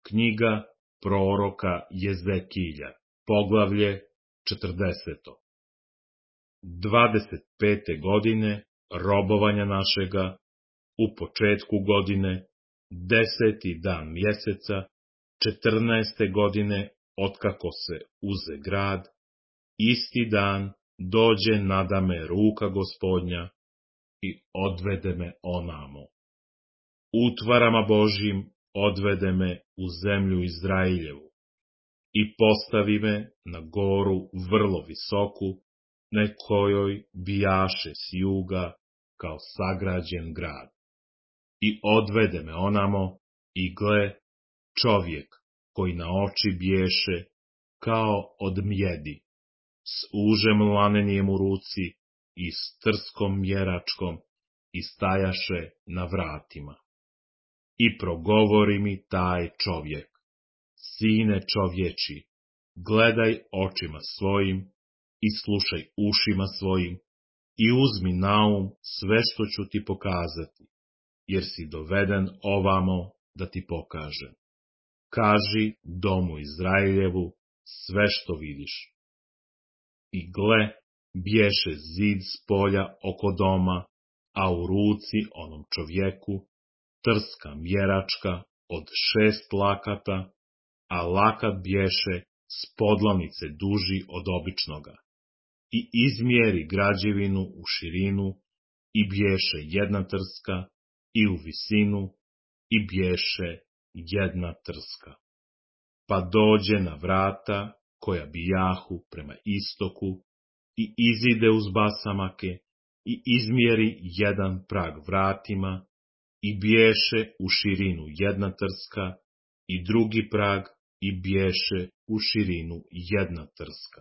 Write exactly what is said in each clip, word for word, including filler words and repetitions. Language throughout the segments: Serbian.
Knjiga proroka Jezekilja, poglavlje četrdeseto. Dvadeset pete godine robovanja našega, u početku godine, deseti dan mjeseca, četrnaeste godine otkako se uze grad, isti dan dođe nadame ruka Gospodnja i odvede me onamo. Utvarama Božjim odvede me u zemlju Izrailjevu i postavi me na goru vrlo visoku, na kojoj bijaše s juga kao sagrađen grad. I odvede me onamo i gle, čovjek koji na oči biješe kao od mjedi, s užem lanenijem u ruci i s trskom mjeračkom, i stajaše na vratima. I progovori mi taj čovjek: Sine čovječi, gledaj očima svojim i slušaj ušima svojim i uzmi naum sve što ću ti pokazati, jer si doveden ovamo da ti pokažem. Kaži domu Izrailjevu sve što vidiš. I gle, bješe zid s polja oko doma, a u ruci onom čovjeku trska mjeračka od šest lakata, a lakat bješe s podlanice duži od običnoga. I izmjeri građevinu u širinu, i bješe jedna trska, i u visinu, i bješe jedna trska. Pa dođe na vrata koja bijahu prema istoku, i izide uz basamake, i izmjeri jedan prag vratima, i bješe u širinu jedna trska, i drugi prag, i bješe u širinu jedna trska.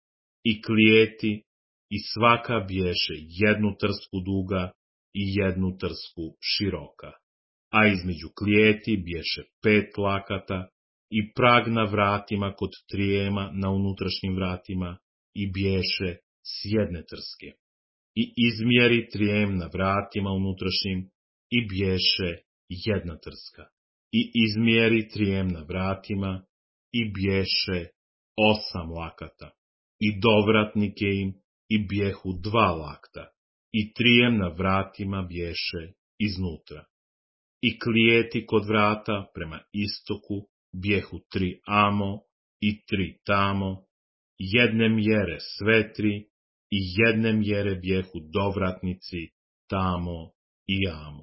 I klijeti, i svaka bješe jednu trsku duga i jednu trsku široka. A između klijeti bješe pet lakata, i prag na vratima kod trijema na unutrašnjim vratima, i bješe s jedne trske. I izmjeri trijem na vratima unutrašnjim, i bješe jedna trska. I izmjeri trijem na vratima, i bješe osam lakata. I dovratnike im, i bjehu dva lakta, i trijem na vratima bješe iznutra. I klijeti kod vrata prema istoku bjehu tri amo i tri tamo, jedne mjere sve tri, i jedne mjere bjehu dovratnici tamo i amo.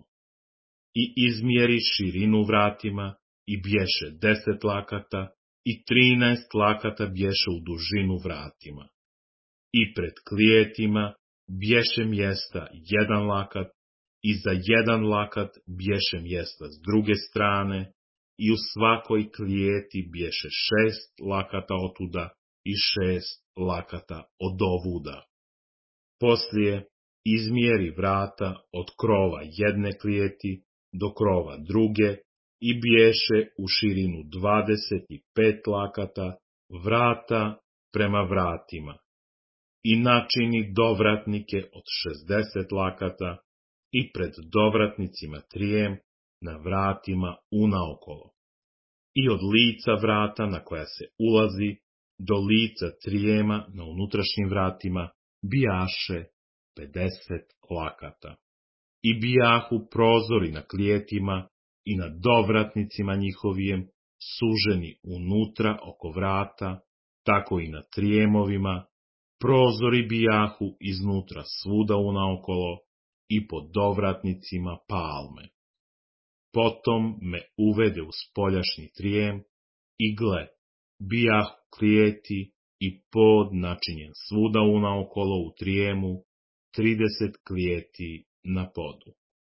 I izmjeri širinu vratima, i bješe deset lakata, i trinaest lakata bješe u dužinu vratima. I pred klijetima bješe mjesta jedan lakat, i za jedan lakat bješe mjesta s druge strane, i u svakoj klijeti bješe šest lakata otuda i šest lakata od ovuda. Poslije izmjeri vrata od krova jedne klijeti do krova druge, i bješe u širinu dvadeset pet lakata, vrata prema vratima. I načini dovratnike od šezdeset lakata, i pred dovratnicima trijem na vratima unaokolo. I od lica vrata na koja se ulazi do lica trijema na unutrašnjim vratima bijaše pedeset lakata. I bijahu prozori na klijetima i na dovratnicima njihovijem, suženi unutra oko vrata, tako i na trijemovima, prozori bijahu iznutra svuda unaokolo, i pod dovratnicima palme. Potom me uvede u spoljašnji trijem, i gle, bijahu klijeti i pod načinjen svuda unaokolo u trijemu, trideset klijeti na podu.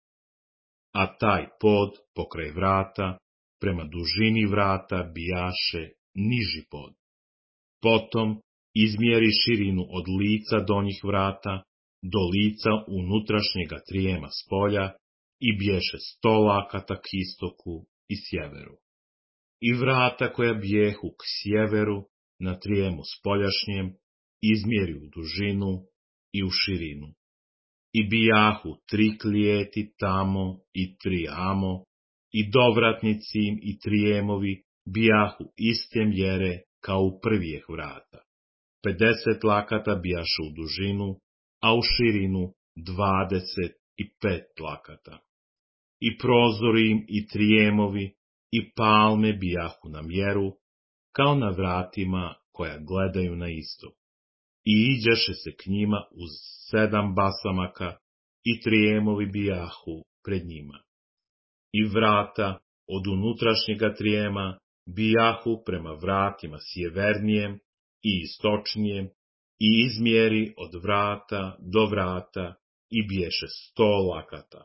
A taj pod pokraj vrata, prema dužini vrata bijaše niži pod. Potom izmjeri širinu od lica donjih vrata do lica unutrašnjega trijema spolja, i bješe sto lakata k istoku i sjeveru. I vrata koja bijehu k sjeveru na trijemu spoljašnjem izmjeri u dužinu i u širinu. I bijahu tri klijeti tamo i tri amo, i dovratnici im i trijemovi bijahu iste mjere kao u prvijeh vrata. pedeset lakata bijaše u dužinu, a u širinu dvadeset i pet lakata. I prozori im i trijemovi i palme bijahu na mjeru, kao na vratima koja gledaju na istok. I iđaše se k njima uz sedam basamaka i trijemovi bijahu pred njima. I vrata od unutrašnjega trijema bijahu prema vratima sjevernijem i istočnijem i izmjeri od vrata do vrata i biješe sto lakata.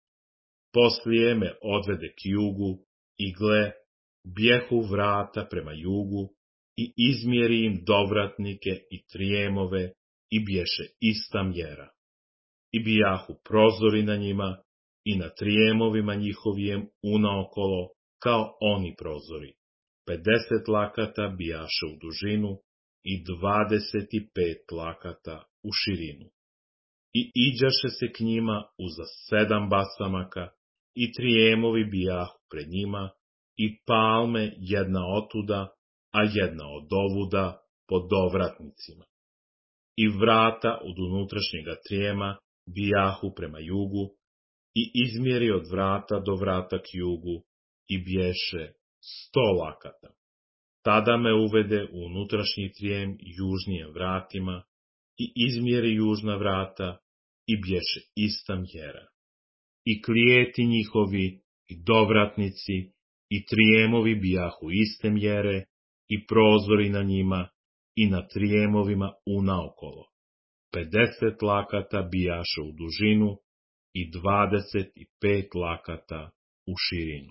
Poslije me odvede k jugu i gle, bijehu vrata prema jugu i izmjeri im dovratnike i trijemove i biješe ista mjera. I bijahu prozori na njima i na trijemovima njihovijem unaokolo kao oni prozori. pedeset lakata bijaše u dužinu i dvadeset i pet lakata u širinu. I iđaše se k njima uza sedam basamaka i trijemovi bijahu pred njima i palme jedna otuda, a jedna od ovuda po dovratnicima. I vrata od unutrašnjega trijema bijahu prema jugu i izmjeri od vrata do vrata k jugu i biješe sto lakata. Tada me uvede u unutrašnji trijem južnijem vratima i izmjeri južna vrata i biješe ista mjera. I klijeti njihovi i dovratnici i trijemovi bijahu iste mjere i prozori na njima i na trijemovima unaokolo. pedeset lakata bijaše u dužinu i dvadeset i pet lakata u širinu.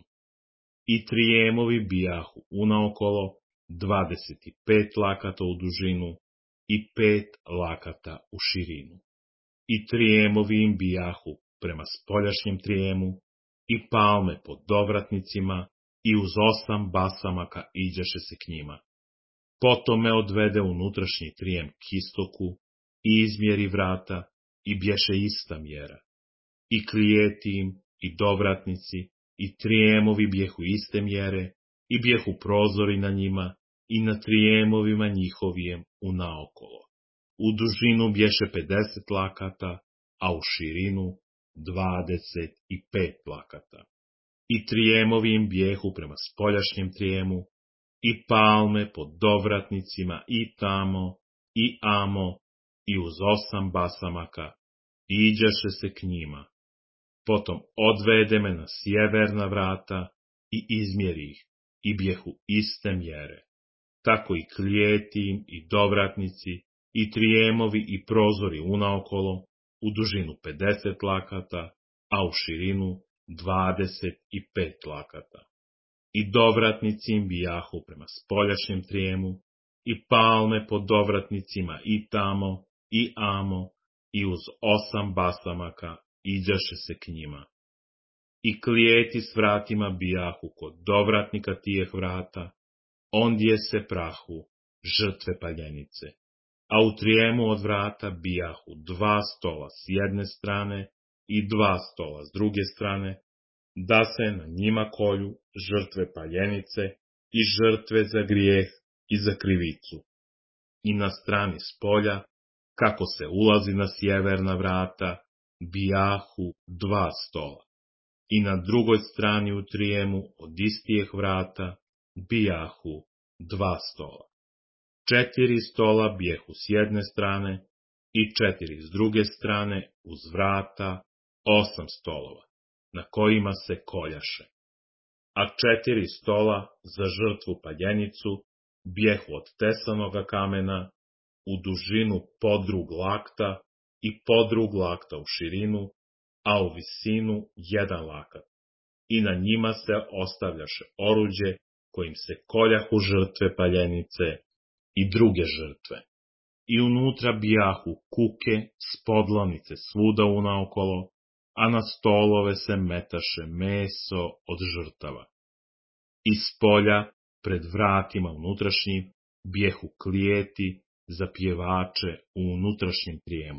I trijemovi bijahu unaokolo dvadeset i pet lakata u dužinu i pet lakata u širinu. I trijemovi im bijahu prema spoljašnjem trijemu i palme pod dovratnicima i uz osam basamaka iđaše se k njima. Potom me odvede unutrašnji trijem k istoku i izmjeri vrata i biješe ista mjera. I klijeti im i dovratnici i trijemovi bijehu iste mjere i bijehu prozori na njima i na trijemovima njihovijem unaokolo. U dužinu biješe pedeset lakata, a u širinu dvadeset i pet lakata. I trijemovi im bijehu prema spoljašnjem trijemu i palme pod dovratnicima i tamo i amo i uz osam basamaka iđaše se k njima. Potom odvede me na sjeverna vrata i izmjeri ih i bijehu iste mjere. Tako i klijeti im i dovratnici i trijemovi i prozori unaokolo u dužinu pedeset lakata, a u širinu dvadeset i pet lakata. I dovratnici im bijahu prema spoljašnjem trijemu i palme pod dovratnicima i tamo i amo i uz osam basamaka iđaše se k njima. I klijeti s vratima bijahu kod dovratnika tijeh vrata, ondje se prahu žrtve paljenice. A u trijemu od vrata bijahu dva stola s jedne strane i dva stola s druge strane, da se na njima kolju žrtve paljenice i žrtve za grijeh i za krivicu. I na strani spolja, kako se ulazi na sjeverna vrata, bijahu dva stola. I na drugoj strani u trijemu od istijeh vrata bijahu dva stola. Četiri stola bijehu s jedne strane i četiri s druge strane uz vrata, osam stolova, na kojima se koljaše. A četiri stola za žrtvu paljenicu bijehu od tesanoga kamena u dužinu podrug lakta i podrug lakta u širinu, a u visinu jedan lakat. I na njima se ostavljaše oruđe kojim se koljahu žrtve paljenice i druge žrtve. I unutra bijahu kuke s podlanice svuda unaokolo, a na stolove se metaše meso od žrtava. Iz polja, pred vratima unutrašnjim, bijehu klijeti za pjevače u unutrašnjem trijemu.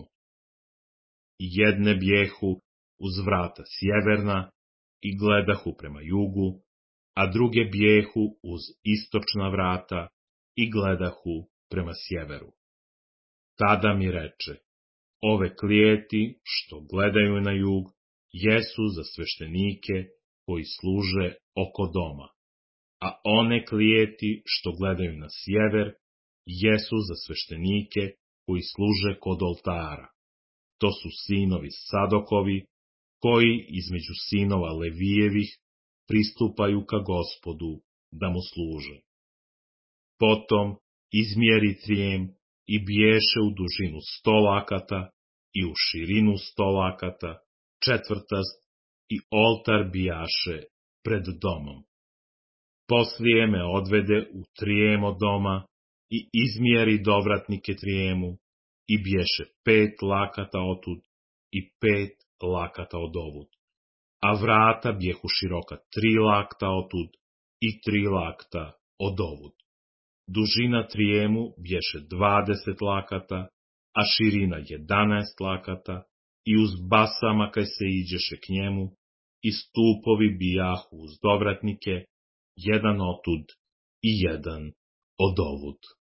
Jedne bijehu uz vrata sjeverna i gledahu prema jugu, a druge bijehu uz istočna vrata i gledahu prema sjeveru. Tada mi reče, ove klijeti što gledaju na jug, jesu za sveštenike koji služe oko doma, a one klijeti što gledaju na sjever, jesu za sveštenike koji služe kod oltara. To su sinovi Sadokovi, koji između sinova Levijevih pristupaju ka Gospodu da mu služe. Potom izmjeri trijem i biješe u dužinu sto lakata i u širinu sto lakata, četvrtast, i oltar bijaše pred domom. Poslije me odvede u trijemo doma i izmjeri dovratnike trijemu i biješe pet lakata otud i pet lakata odovud, a vrata bijehu široka tri lakta otud i tri lakta odovud. Dužina trijemu bješe dvadeset lakata, a širina jedanaest lakata, i uz basama kaj se iđeše k njemu, i stupovi bijahu uz dovratnike, jedan otud i jedan odovud.